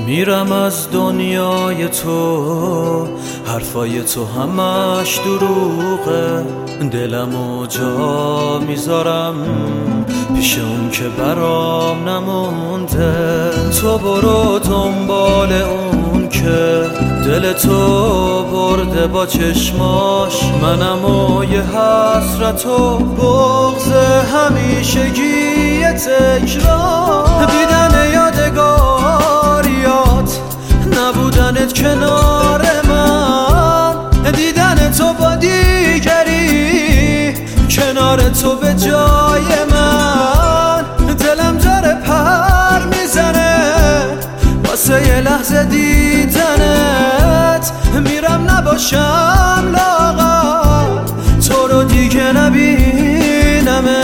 میرم از دنیای تو، حرفای تو همش دروغه، دلمو جا میذارم پیش اون که برام نمونده. تو برو دنبال اون که دل تو برده با چشماش، منم و یه حسرت و بغض همیشگی تکرار. دیدن یادگاریات، نبودنت کنار من، دیدن تو با دیگری، کنار تو به جای من. دلم داره پر میزنه واسه یه لحظه دیدنت، میرم نباشم لاغر تو رو دیگه نبینمه.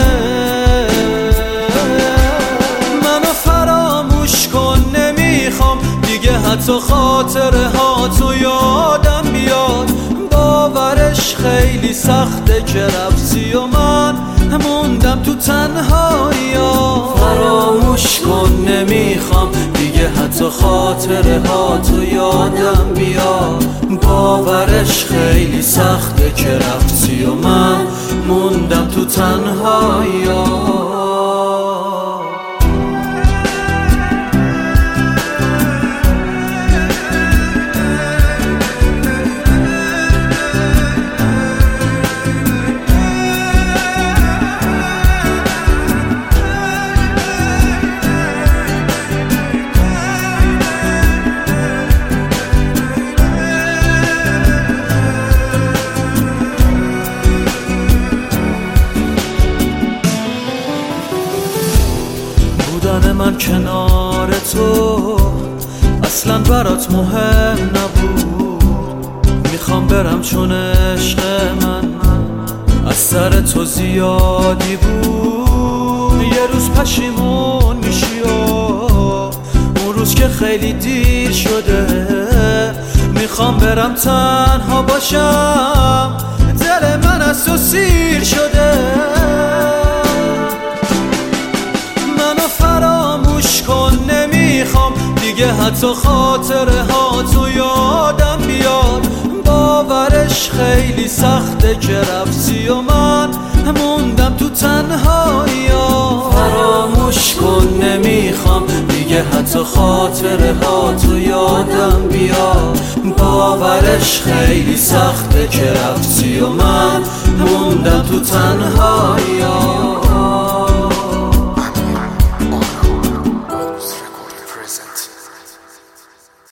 منو فراموش کن، نمیخوام دیگه حتی خاطره ها تو یادم بیاد. باورش خیلی سخته که رفتی و من موندم تو تنهایی. فراموش کن، نمیخوام دیگه حتی خاطره ها تو یادم بیاد. باورش خیلی سخته که رفتی و من موندم تو تنهایی. بودن من کنار تو اصلا برات مهم نبود. میخوام برم چون عشق من از سر تو زیادی بود. یه روز پشیمون میشی و اون روز که خیلی دیر شده. میخوام برم تنها باشم، دل من از تو سیر شده. فراموش کن، نمیخوام دیگه حتی خاطره ها تو یادم بیاد. باورش خیلی سخته که رفتی و من موندم تو تنهایی. فراموش کن، نمیخوام دیگه حتی خاطره ها تو یادم بیاد. باورش خیلی سخته که رفتی و من موندم تو تنهایی.